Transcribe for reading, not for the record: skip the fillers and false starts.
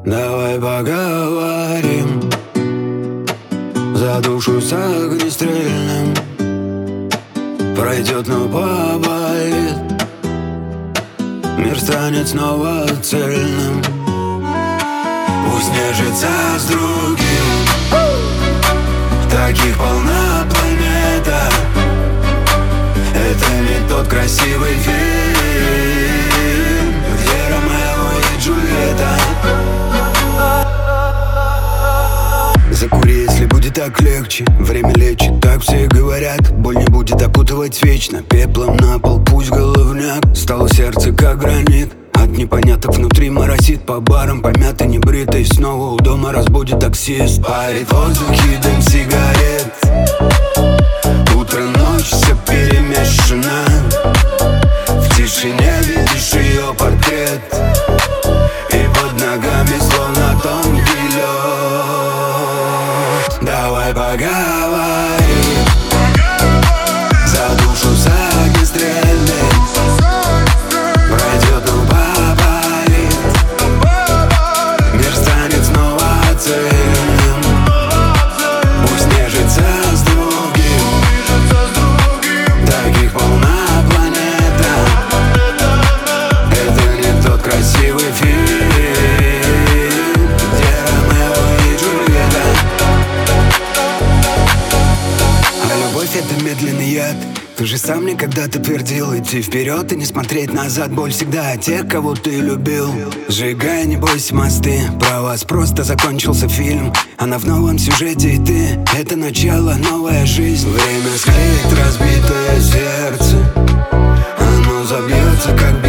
Давай поговорим за душу с огнестрельным. Пройдет, но поболит. Мир станет снова цельным. Пусть нежится с другим. Таких полна планета. Это не тот красивый фильм, где Ромео и Джульетта. Закури, если будет так легче. Время лечит, так все говорят. Боль не будет опутывать вечно. Пеплом на пол, пусть головняк. Стало сердце как гранит. От непоняток внутри моросит. По барам помятый, небритый. Снова у дома разбудит таксист. Парит в воздухе дым сигарет. Утро, ночь, все перемешано. В тишине видишь ее портрет. И под ногами словно тонкий лед. Давай поговорим за душу с огнестрельным. Пройдет, но поболит. Мир станет снова цельным. Пусть нежится с другим. Таких полна планета. Это не тот красивый фильм, где Ромео и Джульетта. А любовь — это медленный яд. Ты же сам мне когда-то твердил идти вперед и не смотреть назад. Боль всегда о тех, кого ты любил. Сжигай, не бойся, мосты. Про вас просто закончился фильм. Она в новом сюжете, и ты — это начало, новая жизнь. Время склеит разбитое сердце. Оно забьется, как